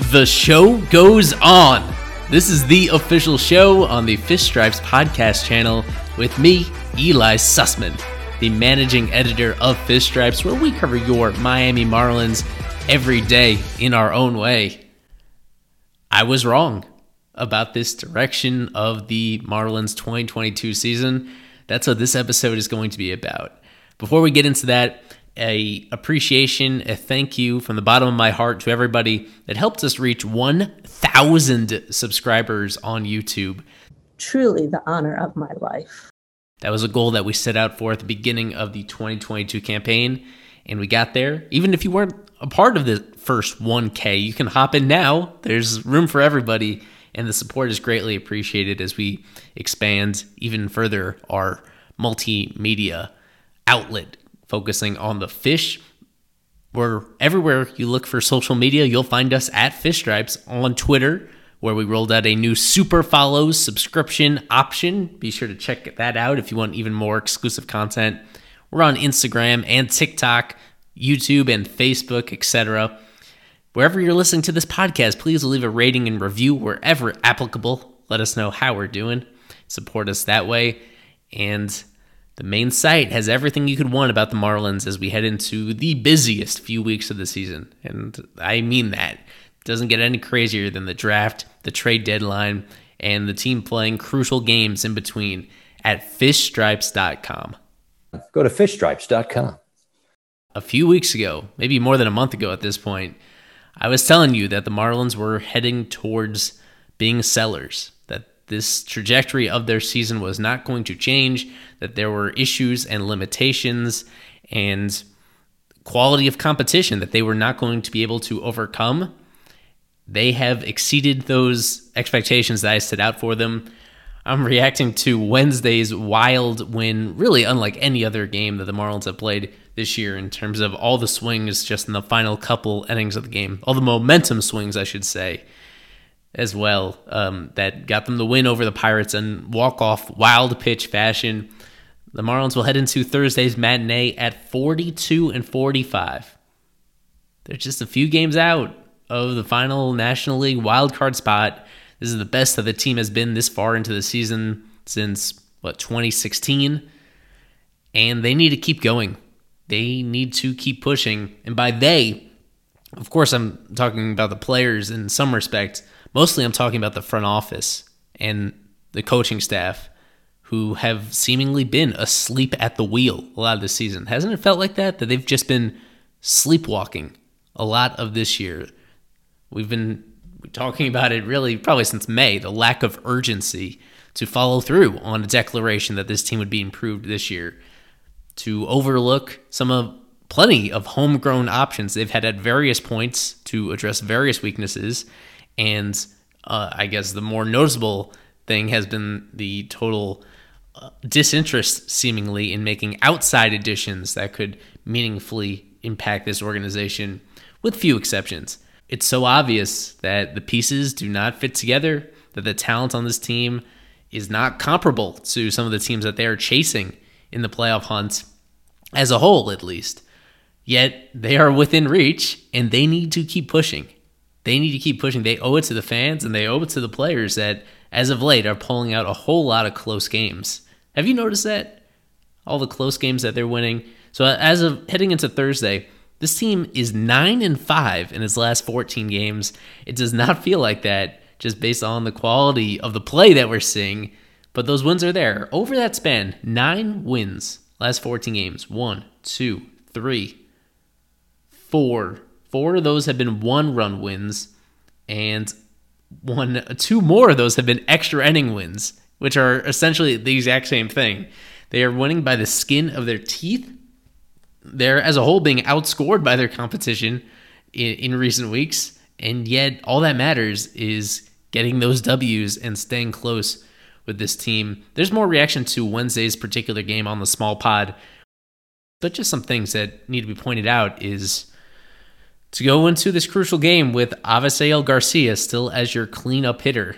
The show goes on. This is the official show on the Fish Stripes podcast channel with me, Eli Sussman, the managing editor of Fish Stripes, where we cover your Miami Marlins every day in our own way. I was wrong about this direction of the Marlins 2022 season. That's what this episode is going to be about. Before we get into that, a appreciation, a thank you from the bottom of my heart to everybody that helped us reach 1,000 subscribers on YouTube. Truly the honor of my life. That was a goal that we set out for at the beginning of the 2022 campaign, and we got there. Even if you weren't a part of the first 1K, you can hop in now. There's room for everybody, and the support is greatly appreciated as we expand even further our multimedia outlet, focusing on the fish. We're everywhere you look for social media. You'll find us at Fish Stripes on Twitter, where we rolled out a new super follows subscription option. Be sure to check that out if you want even more exclusive content. We're on Instagram and TikTok, YouTube and Facebook, etc. Wherever you're listening to this podcast, please leave a rating and review wherever applicable. Let us know how we're doing. Support us that way. And the main site has everything you could want about the Marlins as we head into the busiest few weeks of the season. And I mean that. It doesn't get any crazier than the draft, the trade deadline, and the team playing crucial games in between at fishstripes.com. Go to fishstripes.com. A few weeks ago, maybe more than a month ago at this point, I was telling you that the Marlins were heading towards being sellers, that this trajectory of their season was not going to change, that there were issues and limitations and quality of competition that they were not going to be able to overcome. They have exceeded those expectations that I set out for them. I'm reacting to Wednesday's wild win, really unlike any other game that the Marlins have played this year in terms of all the swings just in the final couple innings of the game. All the momentum swings, I should say, as well, that got them the win over the Pirates in walk-off wild pitch fashion. The Marlins will head into Thursday's matinee at 42-45. They're just a few games out of the final National League wildcard spot. This is the best that the team has been this far into the season since, 2016? And they need to keep going. They need to keep pushing. And by they, of course, I'm talking about the players in some respect. Mostly I'm talking about the front office and the coaching staff who have seemingly been asleep at the wheel a lot of this season. Hasn't it felt like that? That they've just been sleepwalking a lot of this year. We've been talking about it really probably since May, the lack of urgency to follow through on a declaration that this team would be improved this year, to overlook plenty of homegrown options they've had at various points to address various weaknesses. And I guess the more noticeable thing has been the total disinterest, seemingly, in making outside additions that could meaningfully impact this organization, with few exceptions. It's so obvious that the pieces do not fit together, that the talent on this team is not comparable to some of the teams that they are chasing in the playoff hunt, as a whole at least. Yet they are within reach, and they need to keep pushing. They need to keep pushing. They owe it to the fans, and they owe it to the players that, as of late, are pulling out a whole lot of close games. Have you noticed that? All the close games that they're winning. So as of heading into Thursday, this team is 9-5 in its last 14 games. It does not feel like that just based on the quality of the play that we're seeing, but those wins are there. Over that span, 9 wins, last 14 games. 1, 2, 3, 4. 4 of those have been one-run wins, and 2 more of those have been extra inning wins, which are essentially the exact same thing. They are winning by the skin of their teeth. They're, as a whole, being outscored by their competition in recent weeks, and yet all that matters is getting those W's and staying close with this team. There's more reaction to Wednesday's particular game on the small pod, but just some things that need to be pointed out is to go into this crucial game with Avisail Garcia still as your cleanup hitter.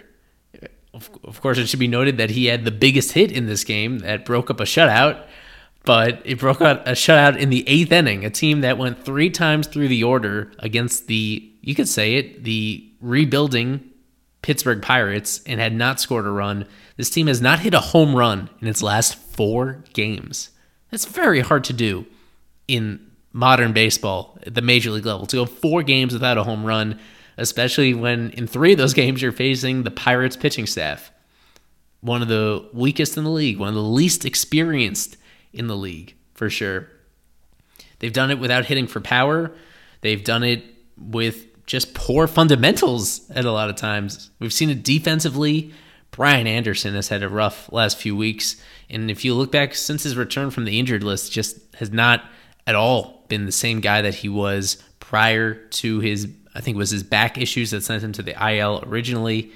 Of course, it should be noted that he had the biggest hit in this game that broke up a shutout, but it broke out a shutout in the 8th inning, a team that went 3 times through the order against the, you could say it, the rebuilding Pittsburgh Pirates and had not scored a run. This team has not hit a home run in its last 4 games. That's very hard to do in modern baseball at the major league level, to go 4 games without a home run, especially when in 3 of those games you're facing the Pirates pitching staff. One of the weakest in the league, one of the least experienced in the league, for sure. They've done it without hitting for power. They've done it with just poor fundamentals at a lot of times. We've seen it defensively. Brian Anderson has had a rough last few weeks. And if you look back since his return from the injured list, just has not at all been the same guy that he was prior to his, I think it was his back issues that sent him to the IL originally.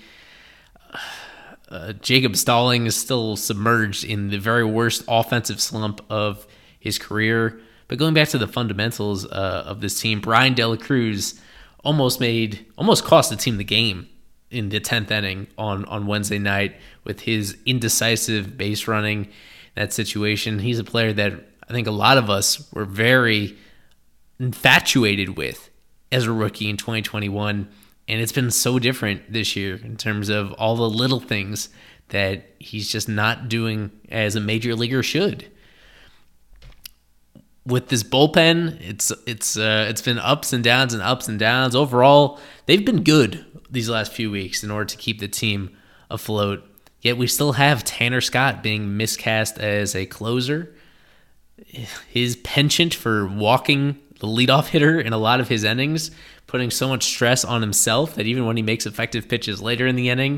Jacob Stalling is still submerged in the very worst offensive slump of his career. But going back to the fundamentals of this team, Brian De La Cruz almost cost the team the game in the 10th inning on Wednesday night with his indecisive base running. That situation, he's a player that I think a lot of us were very infatuated with as a rookie in 2021. And it's been so different this year in terms of all the little things that he's just not doing as a major leaguer should. With this bullpen, it's been ups and downs and ups and downs. Overall, they've been good these last few weeks in order to keep the team afloat. Yet we still have Tanner Scott being miscast as a closer. His penchant for walking the leadoff hitter in a lot of his innings, putting so much stress on himself that even when he makes effective pitches later in the inning,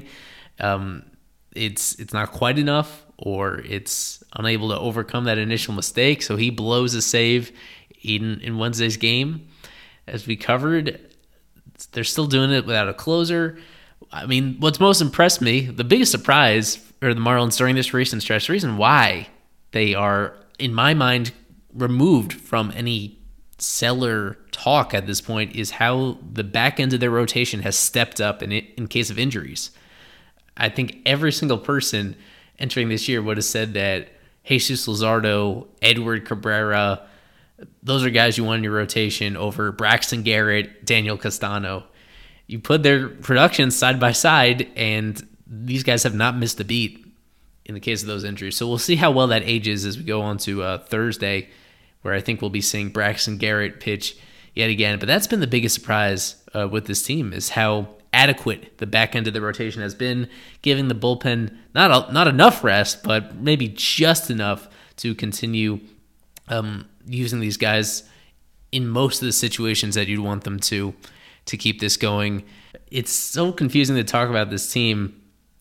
it's not quite enough, or it's unable to overcome that initial mistake. So he blows a save in Wednesday's game. As we covered, they're still doing it without a closer. I mean, what's most impressed me, the biggest surprise for the Marlins during this recent stretch, the reason why they are, in my mind, removed from any seller talk at this point, is how the back end of their rotation has stepped up in case of injuries. I think every single person entering this year would have said that Jesus Luzardo, Edward Cabrera, those are guys you want in your rotation over Braxton Garrett, Daniel Castano. You put their production side by side, and these guys have not missed a beat in the case of those injuries. So we'll see how well that ages as we go on to Thursday, where I think we'll be seeing Braxton Garrett pitch yet again. But that's been the biggest surprise with this team, is how adequate the back end of the rotation has been, giving the bullpen not enough rest, but maybe just enough to continue using these guys in most of the situations that you'd want them to keep this going. It's so confusing to talk about this team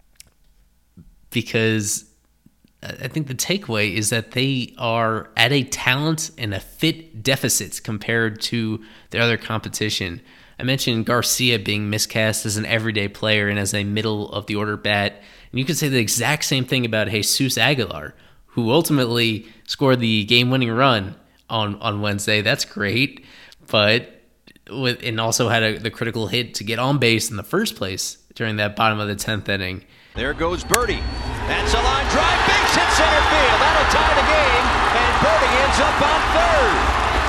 because I think the takeaway is that they are at a talent and a fit deficit compared to their other competition. I mentioned Garcia being miscast as an everyday player and as a middle of the order bat. And you could say the exact same thing about Jesus Aguilar, who ultimately scored the game-winning run on Wednesday. That's great. And also had the critical hit to get on base in the first place during that bottom of the 10th inning. There goes Birdie. That's a line drive. Base hit center field. That'll tie the game. And Birdie ends up on third.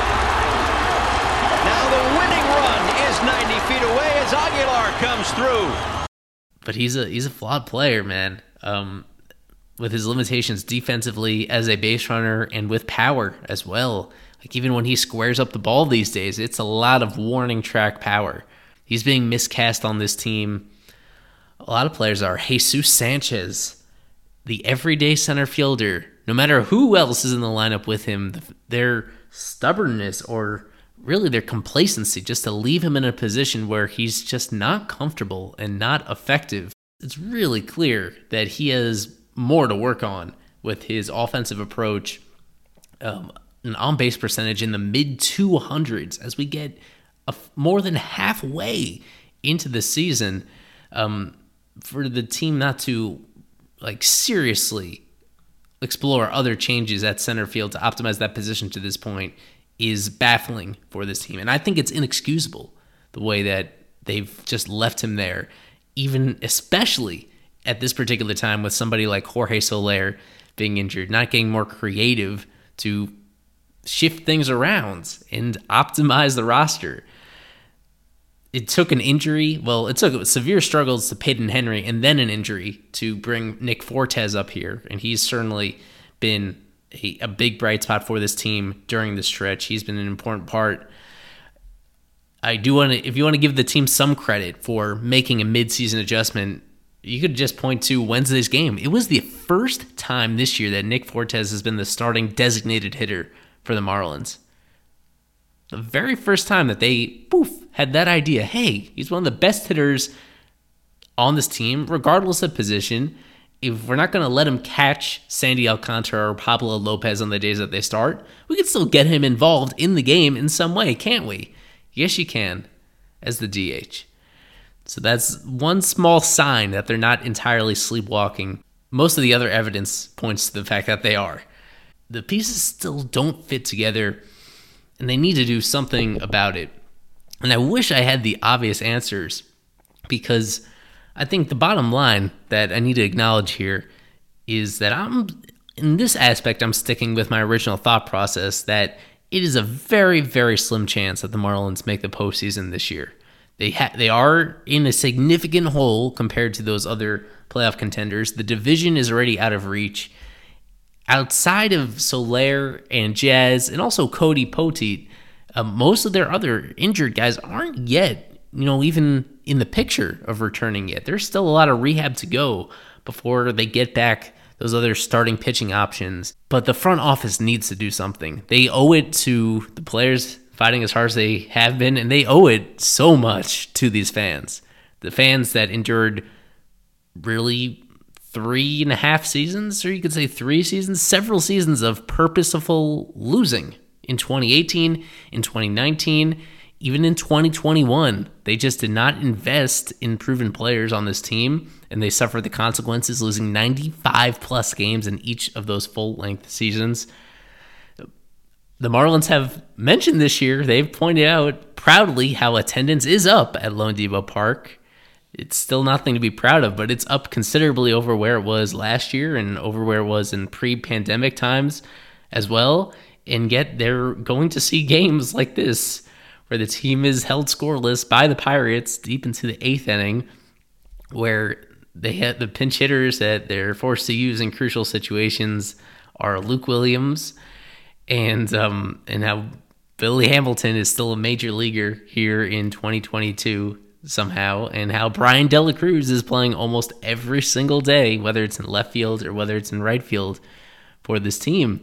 Now the winning run is 90 feet away as Aguilar comes through. But he's a flawed player, man. With his limitations defensively as a base runner and with power as well. Like even when he squares up the ball these days, it's a lot of warning track power. He's being miscast on this team. A lot of players are. Jesus Sanchez, the everyday center fielder, no matter who else is in the lineup with him, their stubbornness or really their complacency just to leave him in a position where he's just not comfortable and not effective. It's really clear that he has more to work on with his offensive approach, an on-base percentage in the mid-200s as we get more than halfway into the season. For the team not to seriously explore other changes at center field to optimize that position to this point is baffling for this team. And I think it's inexcusable the way that they've just left him there, even especially at this particular time with somebody like Jorge Soler being injured, not getting more creative to shift things around and optimize the roster. it took an injury. Well, it took severe struggles to Peyton Henry and then an injury to bring Nick Fortes up here. And he's certainly been a big bright spot for this team during the stretch. He's been an important part. I do want to, if you want to give the team some credit for making a midseason adjustment, you could just point to Wednesday's game. It was the first time this year that Nick Fortes has been the starting designated hitter for the Marlins. The very first time that they, had that idea. Hey, he's one of the best hitters on this team, regardless of position. If we're not going to let him catch Sandy Alcantara or Pablo Lopez on the days that they start, we can still get him involved in the game in some way, can't we? Yes, you can, as the DH. So that's one small sign that they're not entirely sleepwalking. Most of the other evidence points to the fact that they are. The pieces still don't fit together, and they need to do something about it. And I wish I had the obvious answers, because I think the bottom line that I need to acknowledge here is that in this aspect, I'm sticking with my original thought process that it is a very, very slim chance that the Marlins make the postseason this year. They are in a significant hole compared to those other playoff contenders. The division is already out of reach. Outside of Soler and Jazz and also Cody Poteet, most of their other injured guys aren't yet, even in the picture of returning yet. There's still a lot of rehab to go before they get back those other starting pitching options. But the front office needs to do something. They owe it to the players fighting as hard as they have been, and they owe it so much to these fans. The fans that endured really 3.5 seasons, or you could say 3 seasons, several seasons of purposeful losing in 2018, in 2019, even in 2021. They just did not invest in proven players on this team, and they suffered the consequences, losing 95-plus games in each of those full-length seasons. The Marlins have mentioned this year, they've pointed out proudly how attendance is up at loanDepot Park. It's still nothing to be proud of, but it's up considerably over where it was last year and over where it was in pre-pandemic times as well. And yet they're going to see games like this where the team is held scoreless by the Pirates deep into the 8th inning, where they had the pinch hitters that they're forced to use in crucial situations are Luke Williams, and how Billy Hamilton is still a major leaguer here in 2022 somehow, and how Brian Dela Cruz is playing almost every single day, whether it's in left field or whether it's in right field for this team.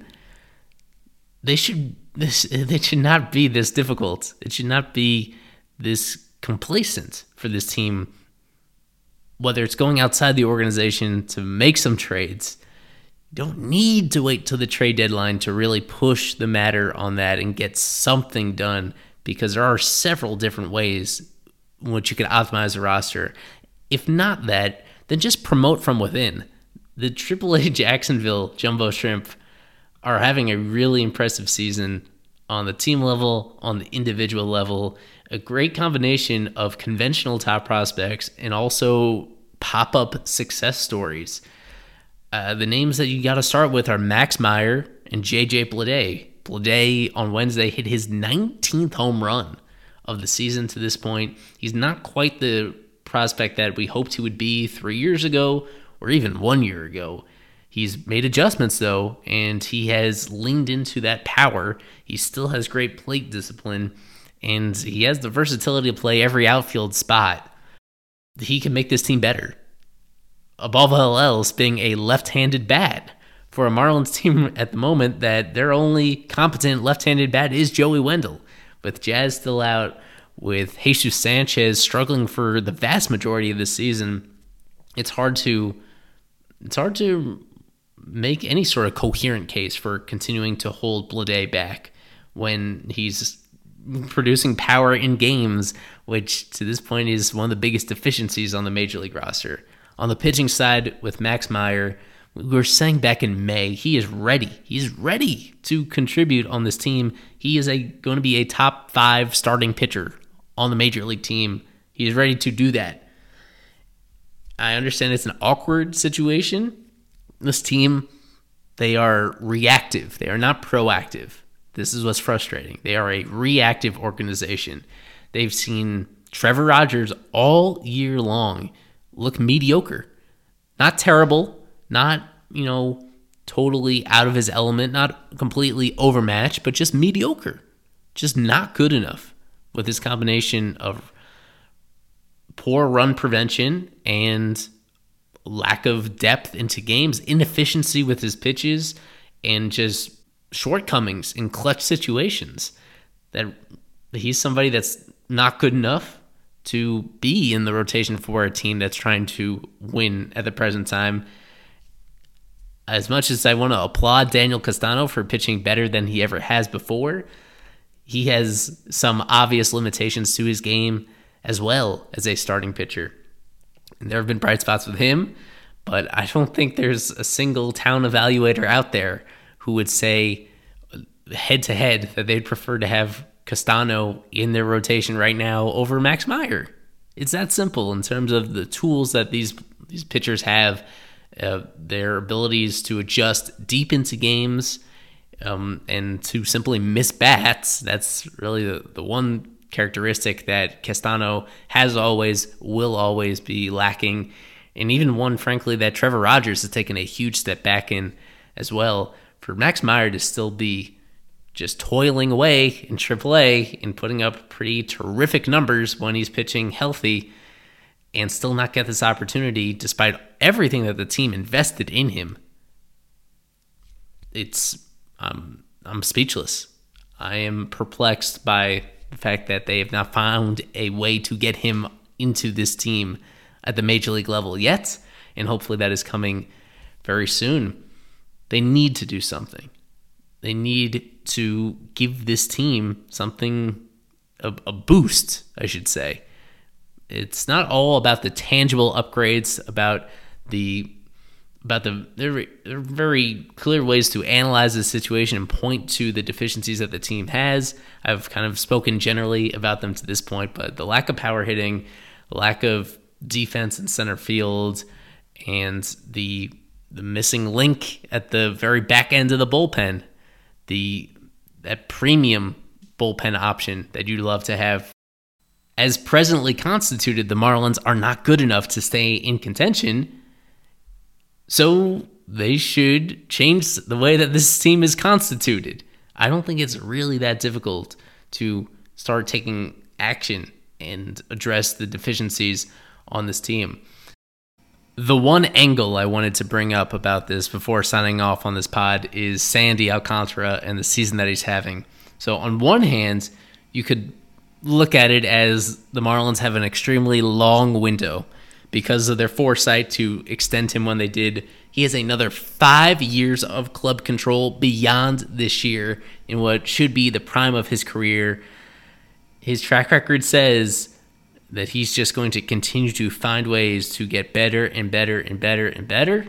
It should not be this difficult. It should not be this complacent for this team, whether it's going outside the organization to make some trades. You don't need to wait till the trade deadline to really push the matter on that and get something done, because there are several different ways in which you can optimize the roster. If not that, then just promote from within. The AAA Jacksonville Jumbo Shrimp are having a really impressive season on the team level, on the individual level. A great combination of conventional top prospects and also pop-up success stories. The names that you got to start with are Max Meyer and J.J. Bleday. Bleday on Wednesday hit his 19th home run of the season to this point. He's not quite the prospect that we hoped he would be 3 years ago or even 1 year ago. He's made adjustments, though, and he has leaned into that power. He still has great plate discipline, and he has the versatility to play every outfield spot. He can make this team better. Above all else, being a left-handed bat. For a Marlins team at the moment, that their only competent left-handed bat is Joey Wendell. With Jazz still out, with Jesus Sanchez struggling for the vast majority of the season, it's hard to make any sort of coherent case for continuing to hold Bleday back when he's producing power in games, which to this point is one of the biggest deficiencies on the Major League roster. On the pitching side with Max Meyer, we were saying back in May, he is ready. He's ready to contribute on this team. He is going to be a top 5 starting pitcher on the Major League team. He is ready to do that. I understand it's an awkward situation. This team, they are reactive. They are not proactive. This is what's frustrating. They are a reactive organization. They've seen Trevor Rogers all year long looked mediocre. Not terrible, not, totally out of his element, not completely overmatched, but just mediocre. Just not good enough with his combination of poor run prevention and lack of depth into games, inefficiency with his pitches, and just shortcomings in clutch situations. That he's somebody that's not good enough to be in the rotation for a team that's trying to win at the present time. As much as I want to applaud Daniel Castano for pitching better than he ever has before, he has some obvious limitations to his game as well as a starting pitcher. And there have been bright spots with him, but I don't think there's a single town evaluator out there who would say head-to-head that they'd prefer to have Castano in their rotation right now over Max Meyer. It's that simple in terms of the tools that these pitchers have, their abilities to adjust deep into games, and to simply miss bats. That's really the one characteristic that Castano has always, will always be lacking, and even one, frankly, that Trevor Rogers has taken a huge step back in as well. For Max Meyer to still be just toiling away in AAA and putting up pretty terrific numbers when he's pitching healthy and still not get this opportunity despite everything that the team invested in him, I'm speechless. I am perplexed by the fact that they have not found a way to get him into this team at the major league level yet, and hopefully that is coming very soon. They need to do something. They need to give this team something, a boost, I should say. It's not all about the tangible upgrades, there are very clear ways to analyze the situation and point to the deficiencies that the team has. I've kind of spoken generally about them to this point, but the lack of power hitting, the lack of defense in center field, and the missing link at the very back end of the bullpen, that premium bullpen option that you'd love to have. As presently constituted, the Marlins are not good enough to stay in contention, so they should change the way that this team is constituted. I don't think it's really that difficult to start taking action and address the deficiencies on this team. The one angle I wanted to bring up about this before signing off on this pod is Sandy Alcantara and the season that he's having. So on one hand, you could look at it as the Marlins have an extremely long window because of their foresight to extend him when they did. He has another 5 years of club control beyond this year in what should be the prime of his career. His track record says that he's just going to continue to find ways to get better and better and better and better.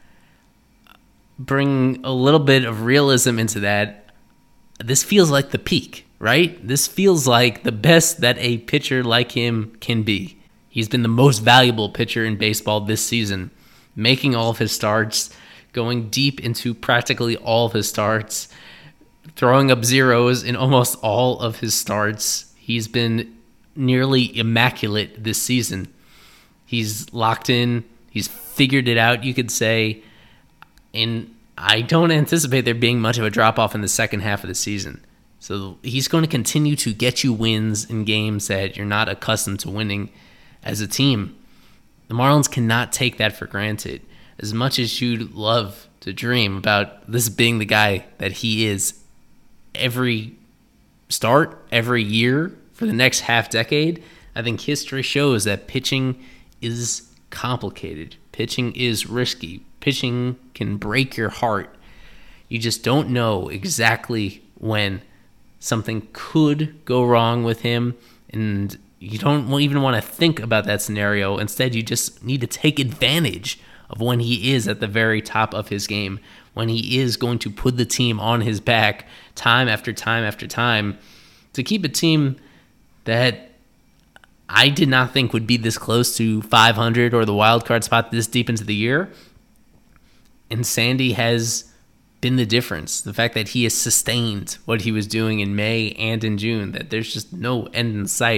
Bring a little bit of realism into that. This feels like the peak, right? This feels like the best that a pitcher like him can be. He's been the most valuable pitcher in baseball this season, making all of his starts, going deep into practically all of his starts, throwing up zeros in almost all of his starts. He's been nearly immaculate this season. He's locked in. He's figured it out, you could say. And I don't anticipate there being much of a drop-off in the second half of the season. So he's going to continue to get you wins in games that you're not accustomed to winning as a team. The Marlins cannot take that for granted. As much as you'd love to dream about this being the guy that he is every start, every year, for the next half decade, I think history shows that pitching is complicated. Pitching is risky. Pitching can break your heart. You just don't know exactly when something could go wrong with him, and you don't even want to think about that scenario. Instead, you just need to take advantage of when he is at the very top of his game, when he is going to put the team on his back time after time after time to keep a team that I did not think would be this close to 500 or the wild card spot this deep into the year. And Sandy has been the difference. The fact that he has sustained what he was doing in May and in June, that there's just no end in sight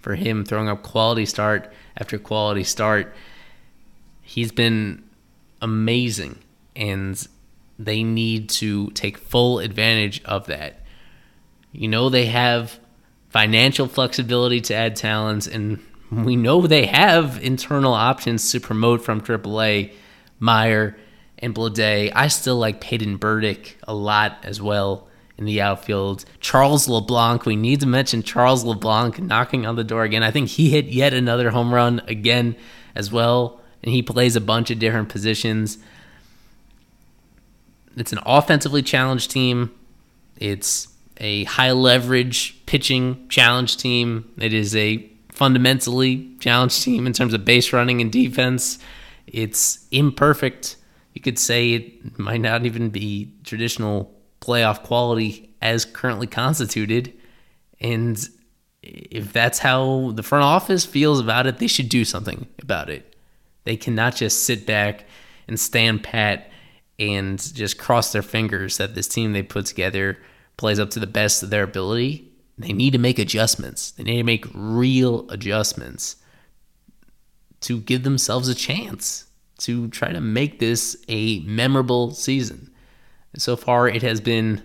for him, throwing up quality start after quality start. He's been amazing, and they need to take full advantage of that. You know, they have financial flexibility to add talents, and we know they have internal options to promote from AAA, Meyer and Bleday. I still like Peyton Burdick a lot as well in the outfield. Charles LeBlanc, we need to mention Charles LeBlanc knocking on the door again. I think he hit yet another home run again as well, and he plays a bunch of different positions. It's an offensively challenged team. It's a high-leverage pitching challenge team. It is a fundamentally challenged team in terms of base running and defense. It's imperfect. You could say it might not even be traditional playoff quality as currently constituted. And if that's how the front office feels about it, they should do something about it. They cannot just sit back and stand pat and just cross their fingers that this team they put together plays up to the best of their ability. They need to make adjustments. They need to make real adjustments to give themselves a chance to try to make this a memorable season. So far, it has been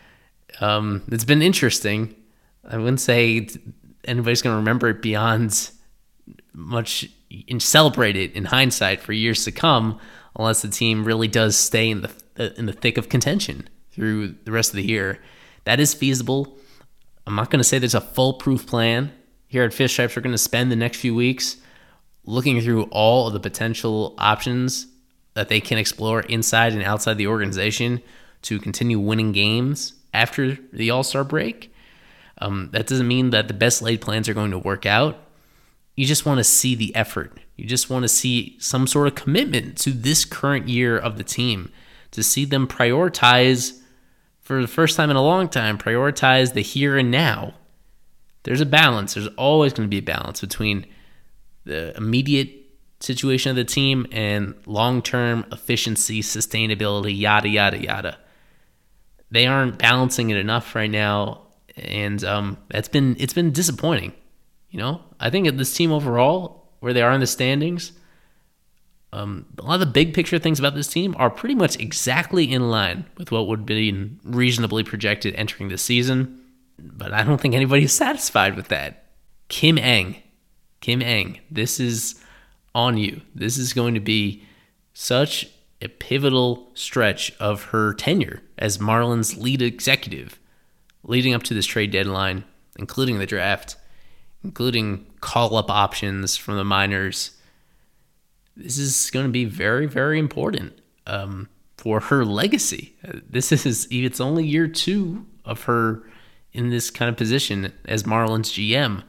it's been interesting. I wouldn't say anybody's going to remember it beyond much and celebrate it in hindsight for years to come, unless the team really does stay in the thick of contention through the rest of the year. That is feasible. I'm not going to say there's a foolproof plan. Here at Fish Stripes, we're going to spend the next few weeks looking through all of the potential options that they can explore inside and outside the organization to continue winning games after the All-Star break. That doesn't mean that the best laid plans are going to work out. You just want to see the effort. You just want to see some sort of commitment to this current year of the team, to see them prioritize, for the first time in a long time, prioritize the here and now. There's a balance. There's always going to be a balance between the immediate situation of the team and long-term efficiency, sustainability, yada, yada, yada. They aren't balancing it enough right now, and it's been disappointing. You know, I think of this team overall, where they are in the standings, a lot of the big picture things about this team are pretty much exactly in line with what would be reasonably projected entering the season. But I don't think anybody's satisfied with that. Kim Ng, this is on you. This is going to be such a pivotal stretch of her tenure as Marlins lead executive, leading up to this trade deadline, including the draft, including call-up options from the minors. This is going to be very, very important for her legacy. It's only year 2 of her in this kind of position as Marlins GM.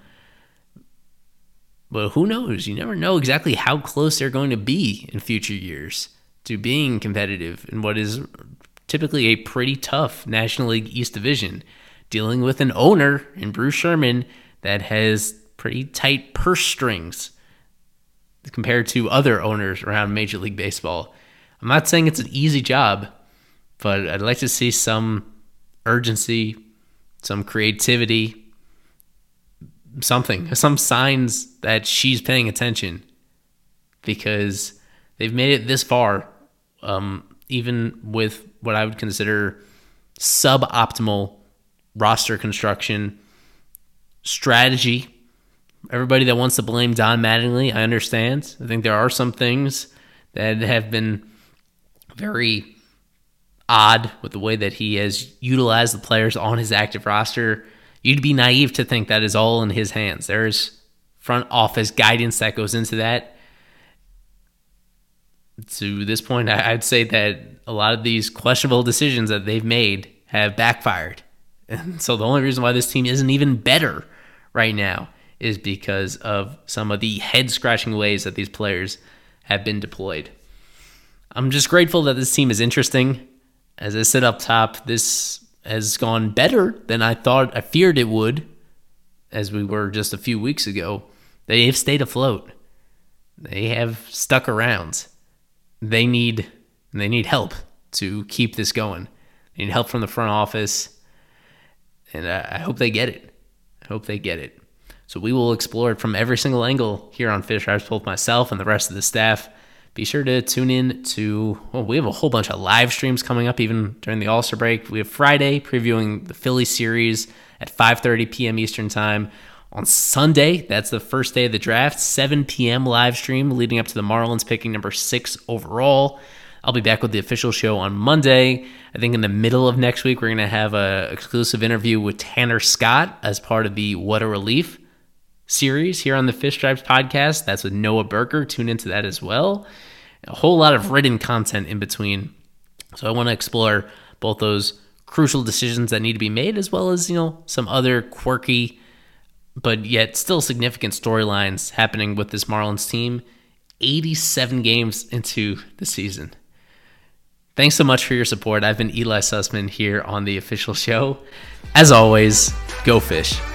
But who knows? You never know exactly how close they're going to be in future years to being competitive in what is typically a pretty tough National League East division, dealing with an owner in Bruce Sherman that has pretty tight purse strings compared to other owners around Major League Baseball. I'm not saying it's an easy job, but I'd like to see some urgency, some creativity, some signs that she's paying attention, because they've made it this far, even with what I would consider suboptimal roster construction, strategy. Everybody that wants to blame Don Mattingly, I understand. I think there are some things that have been very odd with the way that he has utilized the players on his active roster. You'd be naive to think that is all in his hands. There's front office guidance that goes into that. To this point, I'd say that a lot of these questionable decisions that they've made have backfired. And so the only reason why this team isn't even better right now is because of some of the head-scratching ways that these players have been deployed. I'm just grateful that this team is interesting. As I said up top, this has gone better than I feared it would, as we were just a few weeks ago. They have stayed afloat. They have stuck around. They need help to keep this going. They need help from the front office, and I hope they get it. So we will explore it from every single angle here on Fish Stripes, both myself and the rest of the staff. Be sure to tune in to, we have a whole bunch of live streams coming up even during the All-Star break. We have Friday previewing the Philly series at 5:30 p.m. Eastern time. On Sunday, that's the first day of the draft, 7 p.m. live stream leading up to the Marlins picking number 6 overall. I'll be back with the official show on Monday. I think in the middle of next week, we're going to have an exclusive interview with Tanner Scott as part of the What a Relief series here on the Fish Stripes podcast. That's with Noah Berger. Tune into that as well. A whole lot of written content in between. So I want to explore both those crucial decisions that need to be made, as well as, some other quirky but yet still significant storylines happening with this Marlins team 87 games into the season. Thanks so much for your support. I've been Eli Sussman here on the official show. As always, go Fish.